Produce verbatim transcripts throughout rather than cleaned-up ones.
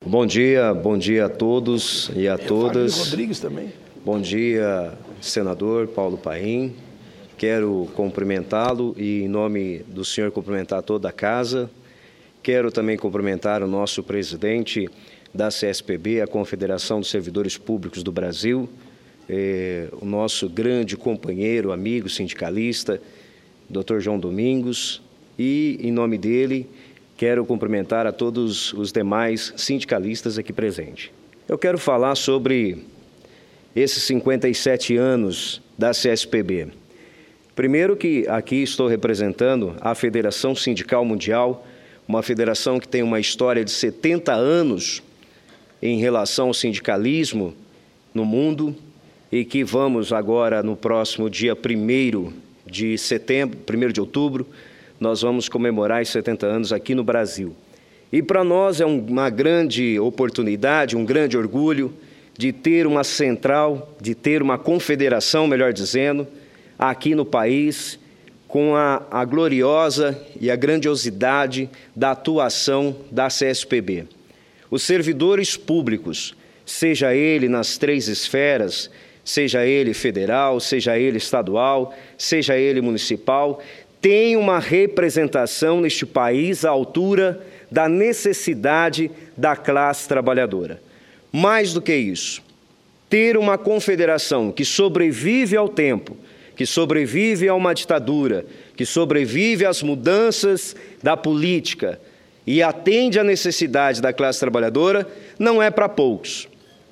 Bom dia, bom dia a todos e a todas. Rodrigues também. Bom dia, senador Paulo Paim. Quero cumprimentá-lo e, em nome do senhor, cumprimentar toda a casa. Quero também cumprimentar o nosso presidente da C S P B, a Confederação dos Servidores Públicos do Brasil, eh, o nosso grande companheiro, amigo, sindicalista, doutor João Domingos, e, em nome dele, quero cumprimentar a todos os demais sindicalistas aqui presentes. Eu quero falar sobre esses cinquenta e sete anos da C S P B. Primeiro que aqui estou representando a Federação Sindical Mundial, uma federação que tem uma história de setenta anos em relação ao sindicalismo no mundo e que vamos agora, no próximo dia primeiro de setembro, primeiro de outubro, nós vamos comemorar os setenta anos aqui no Brasil. E para nós é uma grande oportunidade, um grande orgulho de ter uma central, de ter uma confederação, melhor dizendo, aqui no país, com a, a gloriosa e a grandiosidade da atuação da C S P B. Os servidores públicos, seja ele nas três esferas, seja ele federal, seja ele estadual, seja ele municipal, tem uma representação neste país à altura da necessidade da classe trabalhadora. Mais do que isso, ter uma confederação que sobrevive ao tempo, que sobrevive a uma ditadura, que sobrevive às mudanças da política e atende à necessidade da classe trabalhadora, não é para poucos.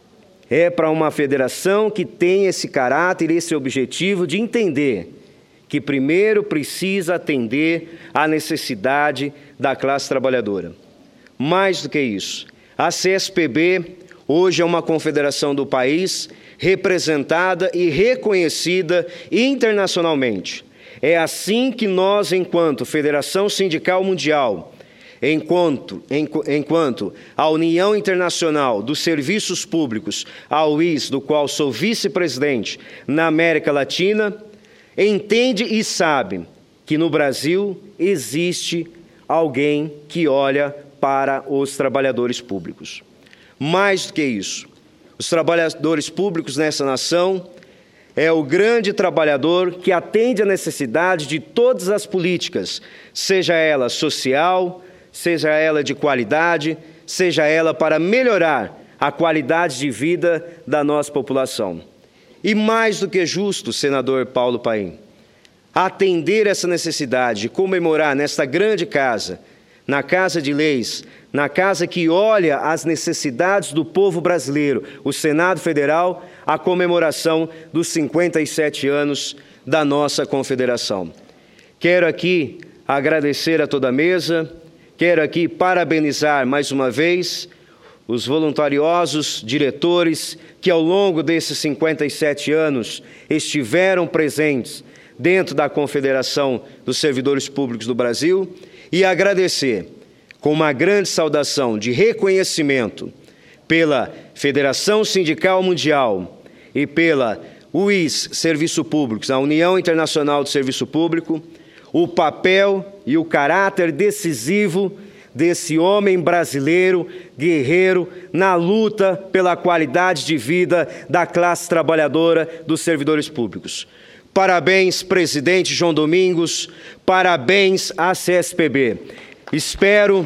É para uma federação que tem esse caráter, esse objetivo de entender que primeiro precisa atender à necessidade da classe trabalhadora. Mais do que isso, a C S P B hoje é uma confederação do país representada e reconhecida internacionalmente. É assim que nós, enquanto Federação Sindical Mundial, enquanto, enquanto a União Internacional dos Serviços Públicos, a U I S, do qual sou vice-presidente na América Latina, entende e sabe que no Brasil existe alguém que olha para os trabalhadores públicos. Mais do que isso, os trabalhadores públicos nessa nação é o grande trabalhador que atende à necessidade de todas as políticas, seja ela social, seja ela de qualidade, seja ela para melhorar a qualidade de vida da nossa população. E mais do que justo, senador Paulo Paim, atender essa necessidade de comemorar nesta grande casa, na Casa de Leis, na casa que olha as necessidades do povo brasileiro, o Senado Federal, a comemoração dos cinquenta e sete anos da nossa confederação. Quero aqui agradecer a toda a mesa, quero aqui parabenizar mais uma vez os voluntariosos diretores que ao longo desses cinquenta e sete anos estiveram presentes dentro da Confederação dos Servidores Públicos do Brasil e agradecer com uma grande saudação de reconhecimento pela Federação Sindical Mundial e pela U I S Serviço Público, a União Internacional do Serviço Público, o papel e o caráter decisivo desse homem brasileiro, guerreiro, na luta pela qualidade de vida da classe trabalhadora dos servidores públicos. Parabéns, presidente João Domingos, parabéns à C S P B. Espero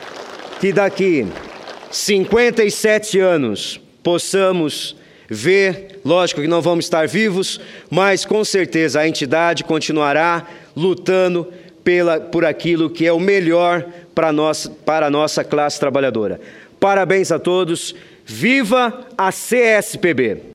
que daqui cinquenta e sete anos possamos ver, lógico que não vamos estar vivos, mas com certeza a entidade continuará lutando pela, por aquilo que é o melhor para, nós, para a nossa classe trabalhadora. Parabéns a todos, viva a C S P B!